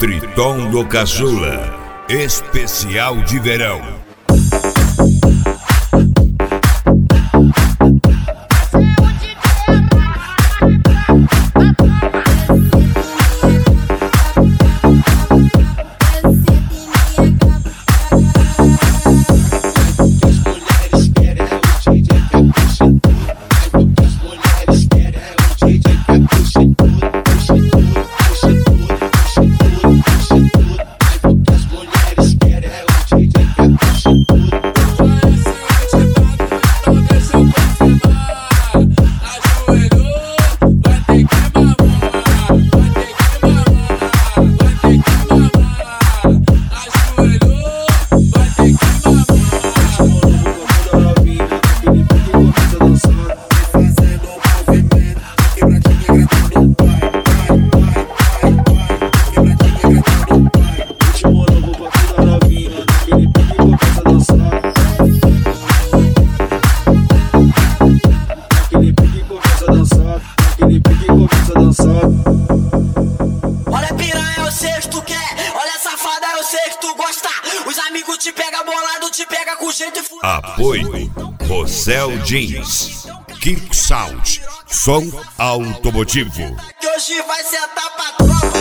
Triton do Caçula, especial de verão. Olha piranha, eu sei que tu quer. Olha safada, eu sei que tu gosta. Os amigos te pega bolado, te pega com jeito e fura. Apoio Rossel Jeans, Kick Sound, som automotivo. Que hoje vai sentar pra tropa.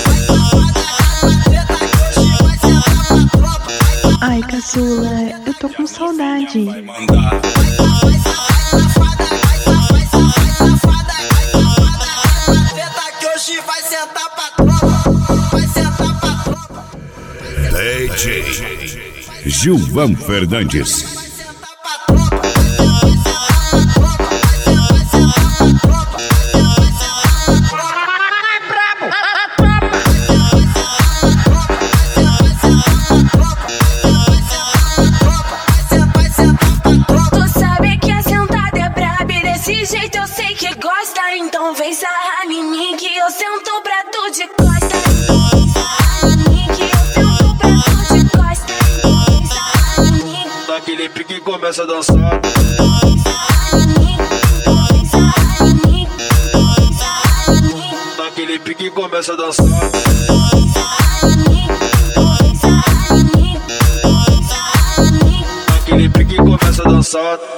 Que hoje vai sentar pra tropa. Ai, caçula, eu tô com saudade. Vai sentar pra tropa, vai sentar pra tropa. DJ Gilvan Fernandes. Tu sabe que a sentada é braba e desse jeito eu sei que gosta. Então vem sarrar em mim que eu sento pra tu de costa. Daquele pique começa a dançar. Daquele pique começa a dançar. Daquele pique começa a dançar.